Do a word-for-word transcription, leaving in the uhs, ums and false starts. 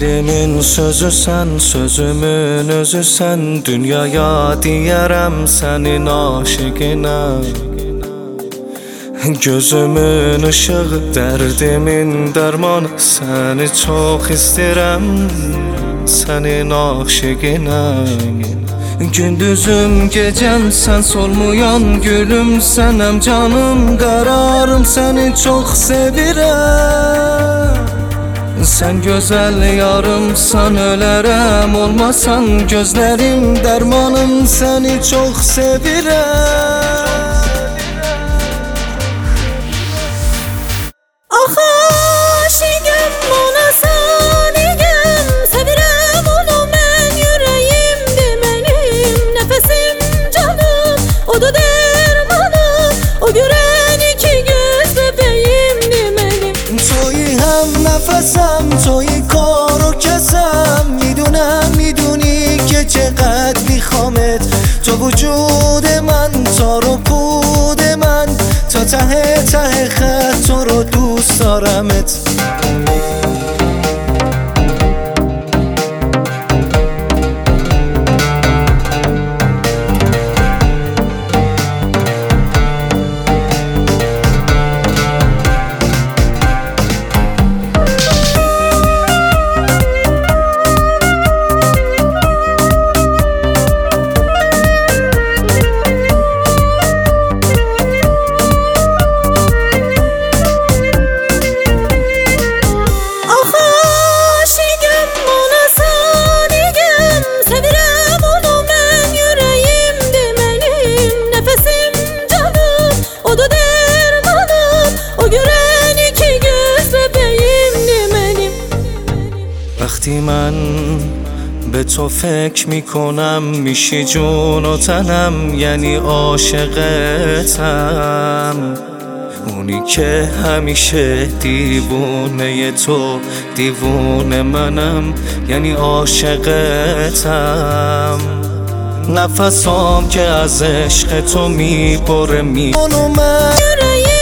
Dilimin sözüsən, sözümün özüsən. Dünyaya deyərəm sənin aşiqinə. Gözümün ışığı, dərdimin dərmanı. Səni çox istəyirəm, sənin aşiqinə. Gündüzüm gecəm sən, solmayan gülüm sənəm. Canım qərarım, səni çox sevirəm. Sən gözəl yarımsan, ölərəm olmasan. Gözlərim dərmanım, səni çox sevirəm. Axı aşiqəm ona sadiqəm, sevirəm onu mən, yüreğimdir mənim, nəfəsim canım, odur dərmanım, o görən iki göz bebeğimdir mənim. تویی هم نفسم، تویی کار و کسم. میدونم میدونی که چقدر میخوامت. تو وجود من، تار و پود من، تا ته ته خط تو رو دوست دارمت. وقتی من به تو فکر میکنم، میشی جون و تنم، یعنی عاشقتم. اونی که همیشه دیوونه تو، دیوونه منم، یعنی عاشقتم. نفسام که از عشق تو میبره، میبره من.